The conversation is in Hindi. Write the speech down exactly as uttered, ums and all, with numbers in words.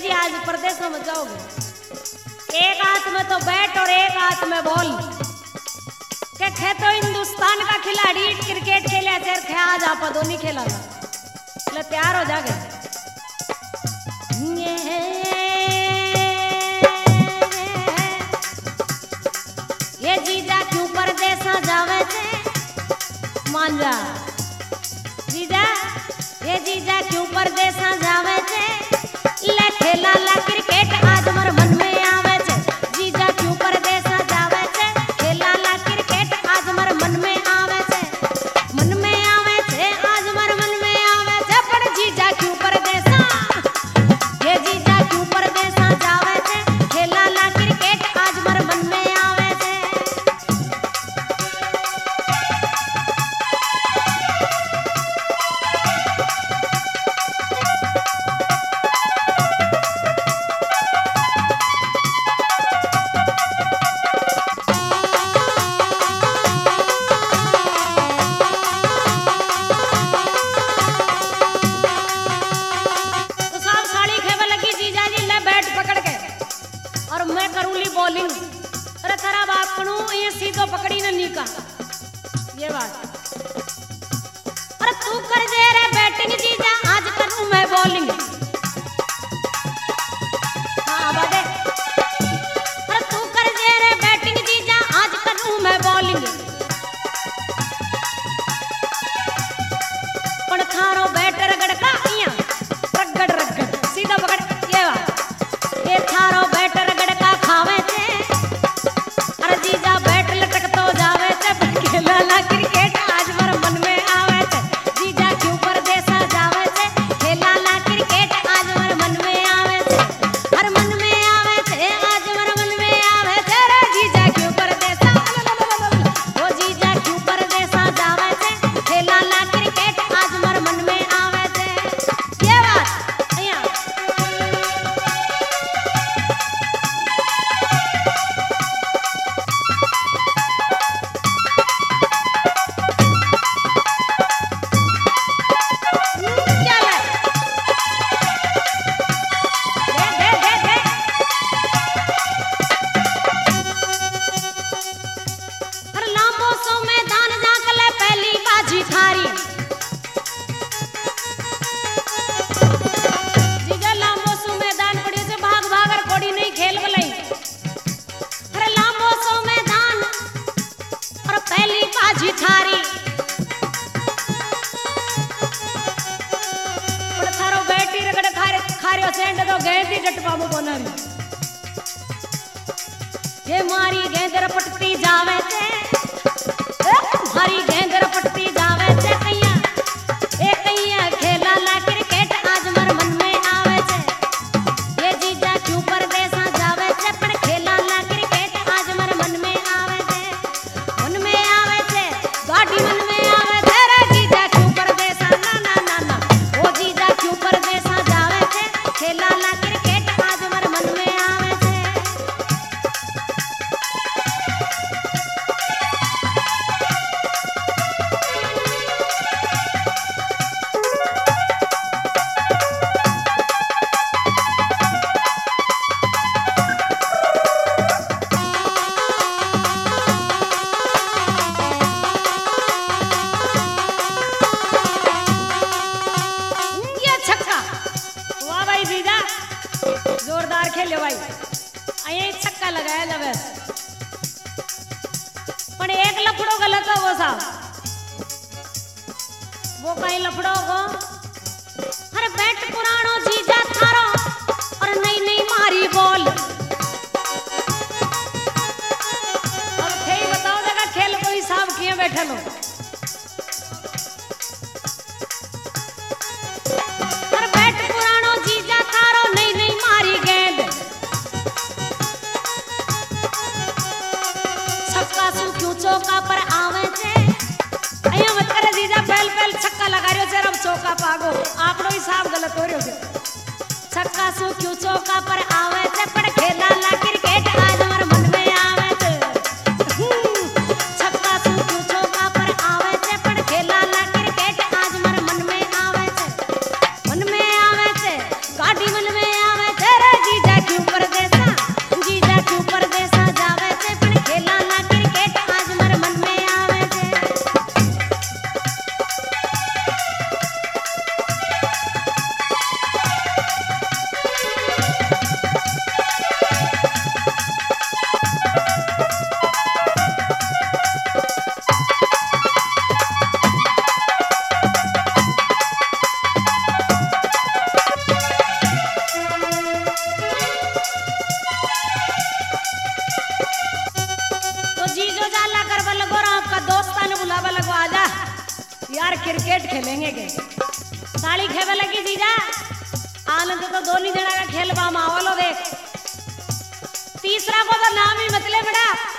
जी आज प्रदेशों में जाओगे, एक हाथ में तो बैट और एक हाथ में बॉल के खे तो हिंदुस्तान का खिलाड़ी क्रिकेट खेले चेर खे आज आप दोनों खेला ले तैयार हो जागे। ये जीजा क्यों परदेसा जावे थे मान जा जीजा, ये जीजा क्यों परदेसा जावे थे ले खेला ला क्रिकेट आज मर मन में आवे छे। जीजा क्यों परदेसा जावे छे खेला ला क्रिकेट आज मर मन में आवे छे, मन में आवे छे आज मर मन में आवे छे। पर जीजा क्यों परदेसा, ये जीजा क्यों परदेसा जावे छे खेला ला क्रिकेट आज मर मन में आवे छे। बॉलिंग अरे थरा बाप कणू ये सीधो पकड़ी न नीका ये बात। अरे तू कर दे रे बैटिंग जीजा आज करूं मैं बॉलिंग। हां बाबे अरे तू कर दे रे बैटिंग जीजा आज करूं मैं बॉलिंग। पण थारो बैटर गड़का इया रगड़ रगड़ सीधा पकड़ ये बात। ये थारो बैटर गड़का खावे जीजा बैट लटक तो जावे थे खेला ला क्रिकेट आज मर मन में आवे थे। जीजा क्यों परदेसा जावे थे खेला ला क्रिकेट आज मर मन में आवे थे, हर मन में आवे थे आज मर मन में आवे थे। रे जीजा क्यों परदेसा वो जीजा क्यों परदेसा जावे थे खेला ला क्रिकेट आज मर मन में आवे थे। ये बात अया थारी पर थारो बैटी रगड़ खारे खारियो सेंड तो गेंदी डटपा मु बनारी। ये मारी गेंद रपटती जावे थे मारी गेंद रपटती जावे थे कहिया ए कहिया खेला ला क्रिकेट आज मर मन में आवे थे। ये जीजा क्यों परदेसा जावे थे पर खेला ला क्रिकेट आज मर मन में आवे थे, मन में आवे थे गाड़ी मन में आवे थे। रे जीजा क्यों परदेसा ना ना ना ना वो जीजा क्यों परदेसा जावे थे खेला ला क्रिकेट आज मर मन में आवे थे। जोरदार खेले भाई अये छक्का लगाया जब पर एक लफड़ो गलत है वो साहब वो कहीं लफड़ो को अरे बैट पुरानो जीजा थारो और नई नई मारी बॉल। अब थे बताओ जगह खेल को हिसाब किए बैठे लो। चौका पर आवे थे अया मत करे जीजा पहल पहल छक्का लगा रियो से अब चौका पागो आपनो हिसाब गलत हो रियो से। छक्का सु क्यों चौका पर आवे थे पर खेला ला क्रिकेट आज मर मन में आवे थे। छक्का सु क्यों चौका पर आवे थे पर खेला ला क्रिकेट आज मर मन में आवे थे, मन में आवे थे गाड़ी मन में आवे थे। घर क्रिकेट खेलेंगे के साड़ी खेवे लगी जीजा आनंद तो दोनों जना का खेल बा मावलो देख तीसरा को तो नाम ही मतलब बड़ा